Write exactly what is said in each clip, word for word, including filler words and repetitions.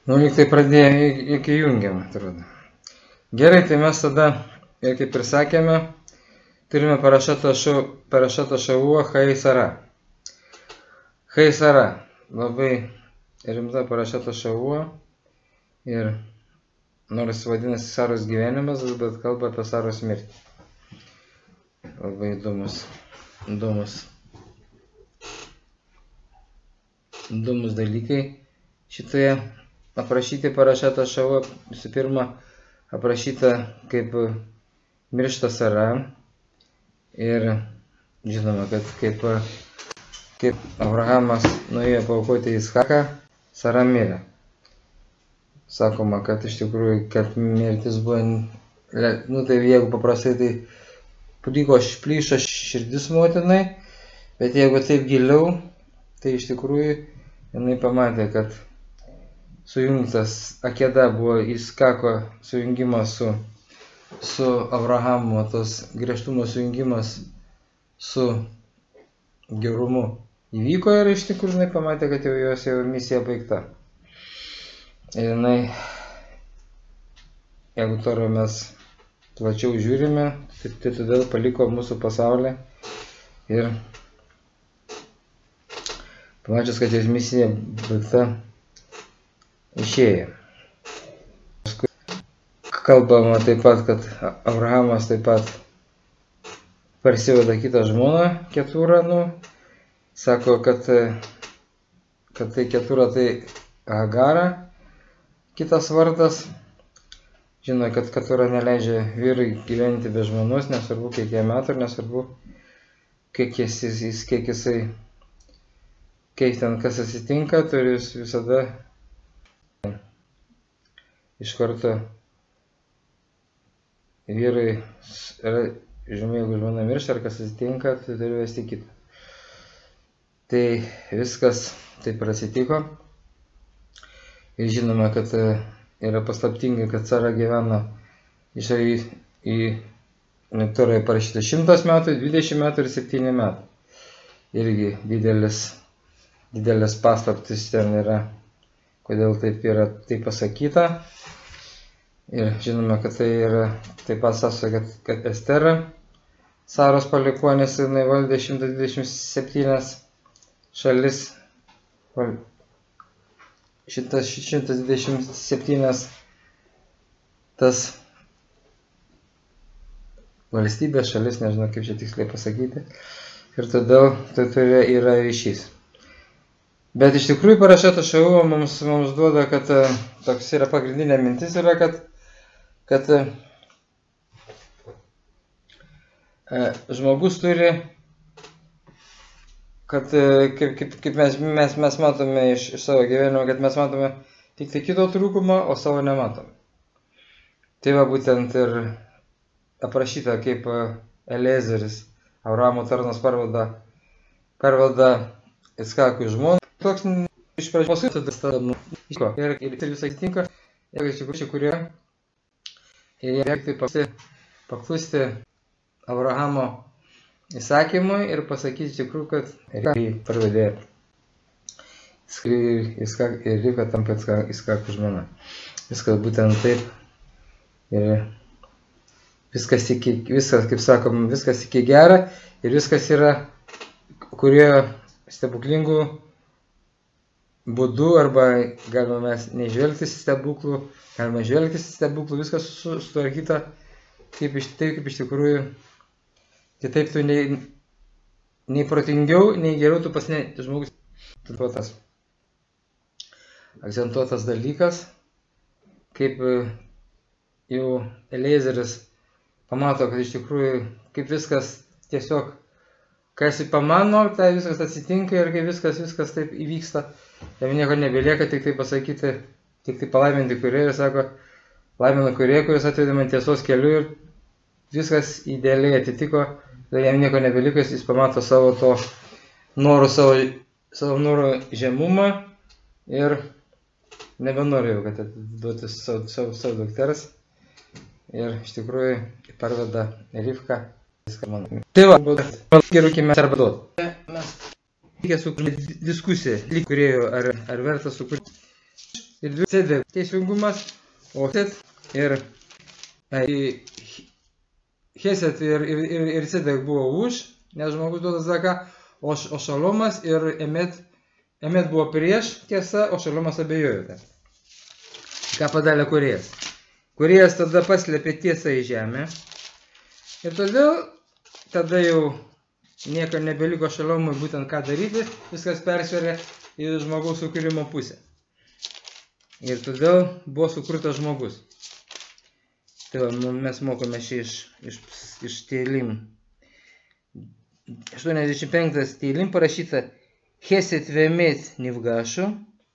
Nu, lyg tai pradėjome iki jungiam, atrodo. Gerai, tai mes tada, kaip ir sakėme, turime parašatą šavua Chai Sara. Chai Sara. Labai rimta parašata šavua. Ir nors vadinasi Saros gyvenimas, bet kalba apie Saros mirtį. Labai įdomus. Įdomus. Įdomus dalykai šitoje aprašyti parašata šavua. Visų pirma, aprašyta kaip miršta Sara. Ir žinoma, kad kaip, kaip Abrahamas nuėjo paaukoti Ischaką, Sara mirė. Sakoma, kad iš tikrųjų, kad mirtis buvo, nu tai jeigu paprastai, tai plyko plyšo širdis motinai, bet jeigu taip giliau, tai iš tikrųjų jinai pamatė, kad sujungtas Akeda buvo Ischako sujungimas su su Abrahamu, tas griežtumo sujungimas su gerumu įvyko ir iš tikrųjų jinai pamatė, kad jau jos jau misija baigta. Ir jinai, jeigu toliau mes plačiau žiūrime, tai, tai todėl paliko mūsų pasaulį ir pamačius, kad jos misija baigta, išėjo. Kalbama taip pat, kad Abrahamas taip pat parsiveda kitą žmoną, Ketūrą, nu, sako, kad, kad tai Ketūra tai Agara, kitas vardas. Žino, kad Ketūra neleidžia vyrui gyventi be žmonos, nesvarbu kiek jie metų ir nesvarbu kiek jis, kiek jisai, kiek ten kas atsitinka, turi visada iš karto vyrai yra, žinoma, jeigu žmona miršta ar kas atsitinka, tai turi vesti kitą. Tai viskas taip ir atsitiko. Ir žinoma, kad yra paslaptingai, kad Sara gyvena iš į, į Torai parašyta šimtas metų, dvidešimt metų ir septyni metai. Irgi didelis, didelis paslaptis ten yra, kodėl taip yra taip pasakyta. Ir žinome, kad tai yra taip pat sąsaja, kad, kad Estera, Saros palikuonis, jinai valdė šimtas dvidešimt septynias šalis, šimtas dvidešimt septynias tas valstybės šalis, nežinau kaip čia tiksliai pasakyti, ir todėl tai turi yra ryšys. Bet iš tikrųjų parašata šavua mums, mums duoda, kad toks yra pagrindinė mintis yra, kad kad e, žmogus turi, kad e, kaip, kaip, kaip mes, mes, mes matome iš, iš savo gyvenimo, kad mes matome tik tai kito trūkumą, o savo nematome. Tai va būtent ir aprašyta, kaip Eliezeris, Abrahamo tarnas parveda, parveda Ischakui žmoną. Toks iš pradžių paskui tada iško. Ir, ir, ir visai tinka, jeigu iš tikrųjų, kurie ir jie tai paklusti Abrahamo įsakymui ir pasakyti iš tikrųjų, kad reikia parvedė ir Rivka tampa Ischako žmona. Viskas būtent taip. Ir viskas, iki, viskas, kaip sakom, viskas iki gera ir viskas yra, kurie stebuklingų būdu, arba galima mes nežvelgtis į stebuklų, galima žvelgtis į stebuklų, viskas sutvarkyta kaip iš, taip, kaip iš tikrųjų, kitaip tu nei, nei protingiau, nei geriau tu pas ne žmogus. Tas akcentuotas dalykas, kaip jau Eliezeris pamato, kad iš tikrųjų, kaip viskas tiesiog, kas jį pamano, tai viskas atsitinka ir kai viskas, viskas taip įvyksta, jam nieko nebelieka, tik tai pasakyti, tik tai palaiminti Kūrėją ir sako, laimina Kūrėją, kuris atvedė man tiesos keliu ir viskas idealiai atitiko, tai jam nieko nebeliko, jis pamato savo to norų, savo, savo norų žemumą ir nebenorėjau, kad atiduoti savo, savo, savo dukters ir iš tikrųjų parveda Rivką. Tai va, gerukime arba duot. Mes reikia sukurti diskusiją, lyg Kūrėjo, ar, ar verta sukurti. ir dvi cedek teisingumas, o Chesed ir Chesed ir, ir, ir, ir cedek buvo už, nes žmogus duoda zaką, o, o Šalomas ir Emet, Emet buvo prieš tiesa, o Šalomas abejojo. Ką padarė kūrėjas? Kūrėjas tada paslėpė tiesą į žemę ir todėl tada jau nieko nebeliko Šalomui būtent ką daryti, viskas persvėrė į žmogaus sukūrimo pusę. Ir todėl buvo sukurtas žmogus. Tai va, mes mokome šį iš, iš, iš Teilim. aštuoniasdešimt penktas Teilim parašyta Chesed vemet nifgashu.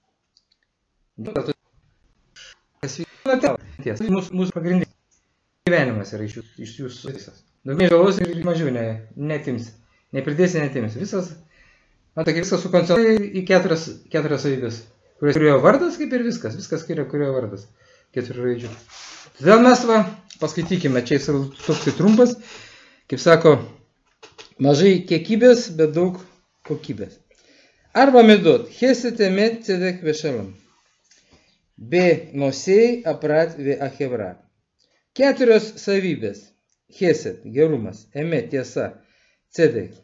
Mūsų, mūsų pagrindinis gyvenimas yra iš, iš jūsų visas. Daugiau žalos ir mažiau ne, netims. Nepridėsi, netims. Visas, man tokia viskas sukoncentruoja į keturias, keturias savybės, kurios turėjo vardas, kaip ir viskas. Viskas skiria, kurio vardas. Keturių raidžių. Todėl mes va, paskaitykime, čia jis toks trumpas, kaip sako, mažai kiekybės, bet daug kokybės. Arba midot, Chesed emet tzedek vešalom. Be nosei aprat ve achevra. Keturios savybės. Chesed, gerumas, emet, tiesa, tzedek,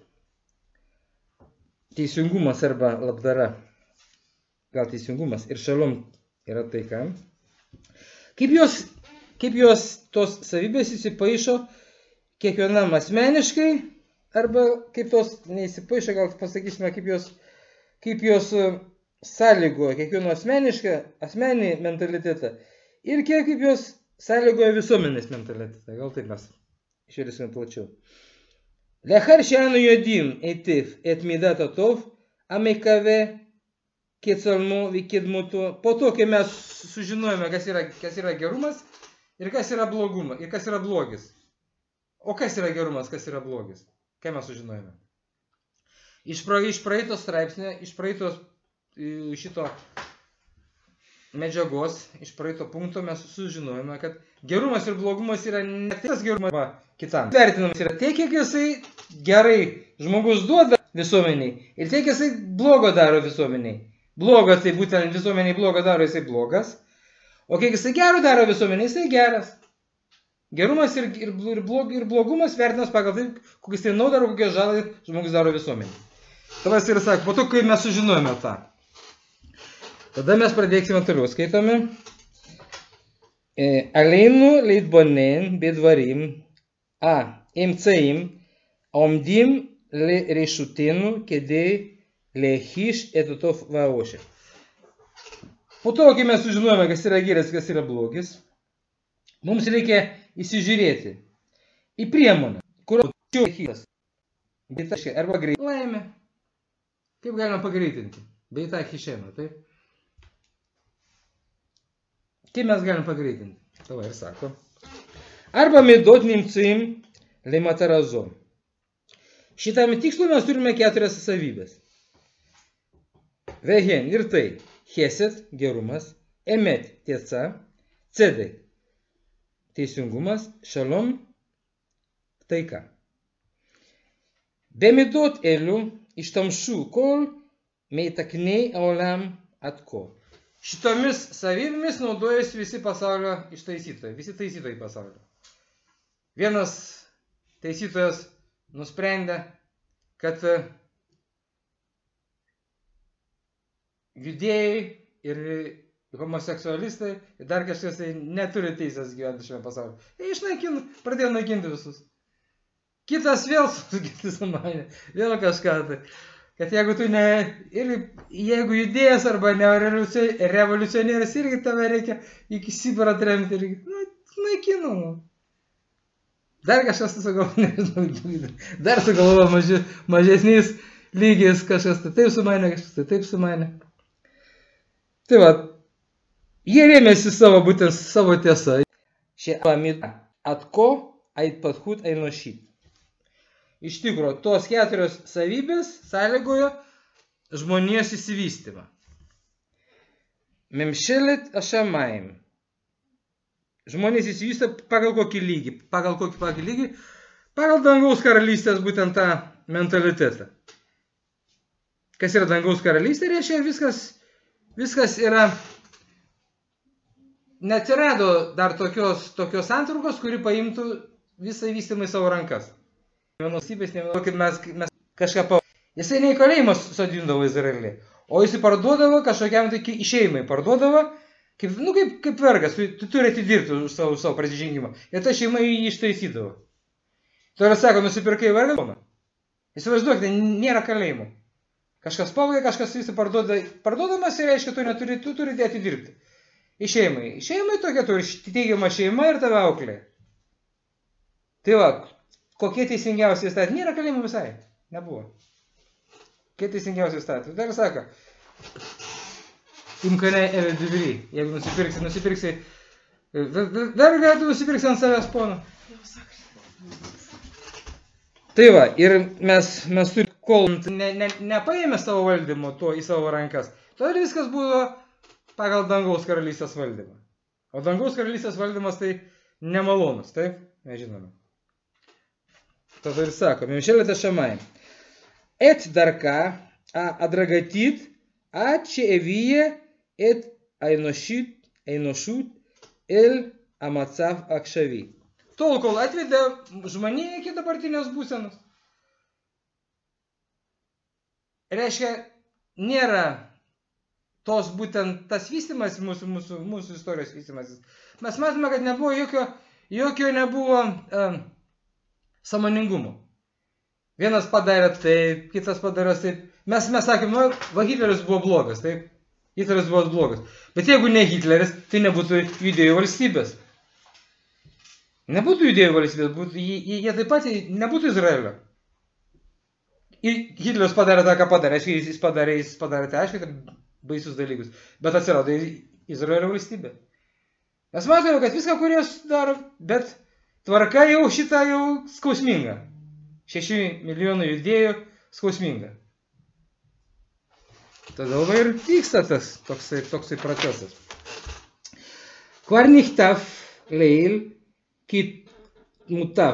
teisingumas arba labdara, gal teisingumas, ir šalom yra taika. Kaip jos, kaip jos tos savybės įsipaišo kiekvienam asmeniškai, arba kaip tos neįsipaišo, gal pasakysime, kaip jos, kaip jos sąlygoja kiekvieno asmenišką, asmenį mentalitetą ir kiek kaip jos sąlygoja visuomenės mentalitetą. Gal taip mes išėlėsime plačiau. Lechar she'anu yodim eitiv et midat hatov amekave ketsalmo vikidmuto. Po to, kai mes sužinojome, kas yra, kas yra gerumas ir kas yra blogumas, ir kas yra blogis. O kas yra gerumas, kas yra blogis? Kai mes sužinojome? Iš, pra, iš praeito straipsnio, iš praeito šito medžiagos, iš praeito punkto mes sužinojome, kad gerumas ir blogumas yra ne tas gerumas kitam. Vertinamas yra tiek, kiek jisai gerai žmogus duoda visuomeniai ir tiek jisai blogo daro visuomeniai. Blogas, tai būtent visuomeniai blogo daro, jisai blogas. O kiek jisai gero daro visuomeniai, jisai geras. Gerumas ir, ir, ir, blog, ir blogumas vertinas pagal tai, kokiais tai naudą ar kokią žalą žmogus daro visuomeniai. Tada jis ir sako, po to, kai mes sužinojome tą. Tada mes pradėksime toliau, skaitome. Aleinu leitbonen bedvarim a emtsaim omdim le rešutenu kedei lechiš etotov vaošė. Po to, kai mes sužinojome, kas yra geras, kas yra blogis, mums reikia įsižiūrėti į priemonę, kur lechis, arba greit laimė. Kaip galima pagreitinti? Beita chišena, taip? Kaip mes galim pagreitinti? Tava ir sako. Arba midot nimcuim lematarazo. Šitam tikslui mes turime keturias savybės. Vehen ir tai. Chesed, gerumas, emet, tiesa, tzedek, teisingumas, šalom, taika. Bemidot elu ištamšu kol meitaknei aulam atko. Šitomis savybėmis naudojasi visi pasaulio ištaisytojai, visi taisytojai pasaulio. Vienas taisytojas nusprendė, kad judėjai ir homoseksualistai ir dar kažkas tai neturi teisės gyventi šiame pasaulyje. Ir išnaikino, pradėjo naikinti visus. Kitas vėl sumanė, vėl kažką tai. Kad jeigu tu ne, ir jeigu judėjas arba ne revoliucionierius, irgi tave reikia iki Sibirą tremti irgi. Nu, naikino. Dar kažkas tai sugalvoja, nežinau, dar sugalvoja maži, mažesniais lygiais kažkas tai taip sumanė, kažkas tai taip sumanė. Tai va, jie rėmėsi savo, būtent savo tiesą. Šie amida atko aitpathut ainošit. Iš tikro, tos keturios savybės sąlygojo žmonijos įsivystymą. Memšelet ašamaim. Žmonės įsivysto pagal kokį lygį, pagal kokį pagal lygį, pagal dangaus karalystės būtent tą mentalitetą. Kas yra dangaus karalystė, reiškia viskas, viskas yra neatsirado dar tokios, tokios santrukos, kuri paimtų visą vystymą į savo rankas. Valstybės, nemanau, kaip mes, mes kažką pa... Jisai ne į kalėjimą sodindavo Izraelį, o jisai parduodavo kažkokiam tai šeimai, parduodavo, kaip, nu, kaip, kaip vergas, tu, tu turi atidirbti už savo, savo prasižengimą. Ir ta šeima jį ištaisydavo. Tai yra, sako, nusipirkai vergą. Įsivaizduokite, nėra kalėjimo. Kažkas pavogė, kažkas visi parduoda. Parduodamas ir reiškia, tu neturi, tu turi atidirbti. Į šeimai. Į šeimai tokia turi teigiama šeima ir tave auklė. Tai va, kokie teisingiausi įstatymai? Nėra kalėjimo visai. Nebuvo. Kokie teisingiausi įstatymai? Tai ir sako, imkane Elė Duvry. Jeigu nusipirksi, nusipirksi, vergą tu nusipirksi ant savęs pono. Tai va, ir mes, mes turime, kol ne, ne, nepaėmė savo valdymo to į savo rankas, todėl viskas buvo pagal dangaus karalystės valdymą. O dangaus karalystės valdymas tai nemalonus, taip? Mes žinome. Tada ir sako, Мמשלת השמיים. את דרכה ההדרגתית עד שהביאה את האנושית, האנושות אל המצב העכשווי. Tol, kol atvedė žmoniją iki dabartinės būsenos. Reiškia, nėra tos būtent tas vystymas, mūsų, mūsų, mūsų istorijos vystymasis. Mes matome, kad nebuvo jokio, jokio nebuvo um, sąmoningumo. Vienas padarė taip, kitas padarė taip. Mes, mes sakėm, nu, va, Hitleris buvo blogas, taip? Hitleris buvo blogas. Bet jeigu ne Hitleris, tai nebūtų judėjų valstybės. Nebūtų judėjų valstybės, būtų, jie, jie taip pat nebūtų Izraelio. Ir Hitleris padarė tą, ką padarė. Aišku, jis padarė, jis padarė tai, aišku, kad baisius dalykus. Bet atsirado Izraelio valstybė. Mes matome, kad viską, kurie daro, bet tvarka jau šitą jau skausminga. Šeši milijonų judėjų skausminga. Todėl ir vyksta tas toksai, toksai procesas. כבר נכתב לעיל כי מוטב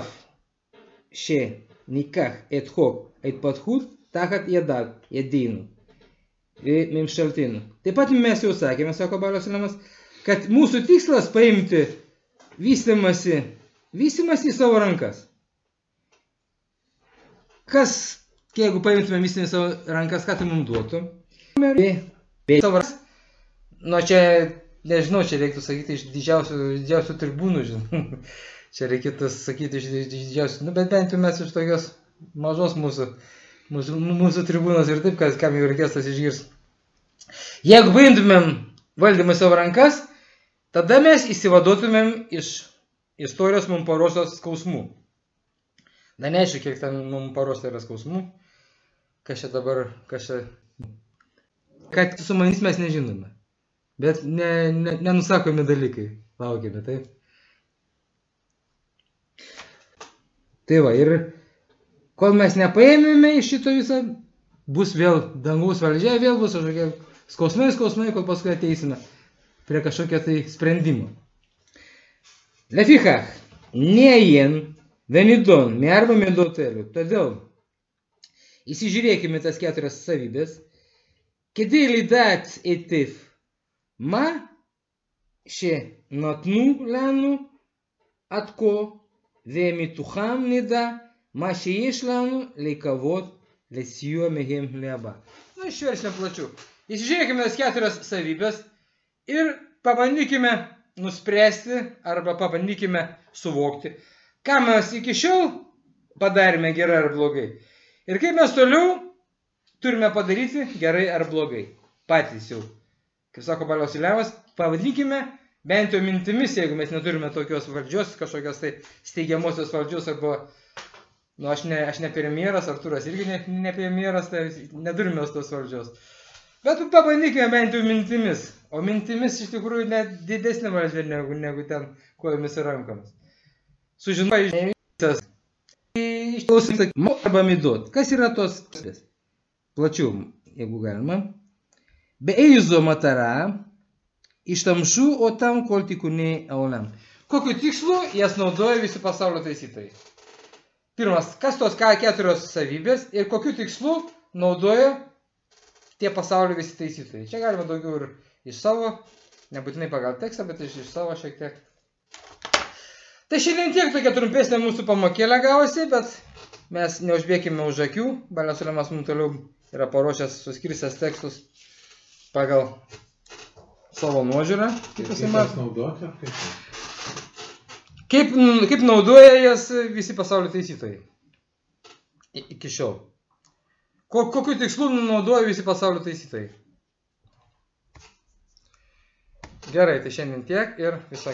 שניקח את חוק ההתפתחות תחת ידיו, ידינו וממשלתנו. Taip pat mes jau sakėme, sako Baalios Lemas, kad mūsų tikslas paimti vystymasi, vystymasi į savo rankas. Kas, jeigu paimtume vystymasi į savo rankas, ką tai mums duotų? Nu, čia, nežinau, čia reiktų sakyti iš didžiausių, didžiausių tribūnų, žinau. Čia reikėtų sakyti iš didžiausių, nu, bet bent jau mes iš tokios mažos mūsų, mūsų, mūsų tribūnos ir taip, kad kam jau reikės tas išgirs. Jeigu paimtumėm valdymą savo rankas, tada mes įsivaduotumėm iš istorijos mums paruoštos skausmų. Na, neaišku, kiek ten mums paruošta yra skausmų. Kas čia dabar, kas čia... Kad su manys mes nežinome. Bet ne, ne, nenusakomi dalykai. Laukiame, taip? Tai va, ir kol mes nepaėmėme iš šito viso, bus vėl dangaus valdžia, vėl bus kažkokie skausmai, skausmai, kol paskui ateisime prie kažkokio tai sprendimo. לפיכך, נעיין ונידון מארבע מידות אלו. תodėl įsižiūrėkime tas keturias savybės, כדי לדעת היטב מה שנתנו לנו עד כה, ומתוכם נדע מה שיש לנו לקוות לסיוע מהם להבא. Nu, išversime plačiau. Įsižiūrėkime tas keturias savybės ir pabandykime nuspręsti arba pabandykime suvokti, ką mes iki šiol padarėme gerai ar blogai. Ir kaip mes toliau turime padaryti gerai ar blogai. Patys jau. Kaip sako Baalios Lemas, pavadinkime bent jau mintimis, jeigu mes neturime tokios valdžios, kažkokios tai steigiamosios valdžios, arba, nu, aš ne, aš ne premjeras, Artūras irgi ne, ne premjeras, tai neturime tos valdžios. Bet pabandykime bent jau mintimis. O mintimis iš tikrųjų net didesnė valdžia negu, negu ten kojomis ir rankomis. Sužinojai, išklausyti, arba midot. Kas yra tos savybės? Plačiau, jeigu galima. באיזו מטרה השתמשו אותם כל תיקוני העולם. Kokiu tikslu jas naudoja visi pasaulio taisytojai? Pirmas, kas tos keturios savybės ir kokiu tikslu naudoja tie pasaulio visi taisytojai? Čia galima daugiau ir iš savo Nebūtinai pagal tekstą, bet iš, iš savo šiek tiek. Tai šiandien tiek tokia trumpesnė mūsų pamokėlė gavosi, bet mes neužbėkime už akių. Balio Sulemas mums toliau yra paruošęs suskirstęs tekstus pagal savo nuožiūrą. Kaip, kaip, naudoti, kaip? Kaip, kaip naudoja jas visi pasaulio taisytojai iki šiol. Kokiu tikslu naudoja visi pasaulio taisytojai? Gerai, tai šiandien tiek ir viso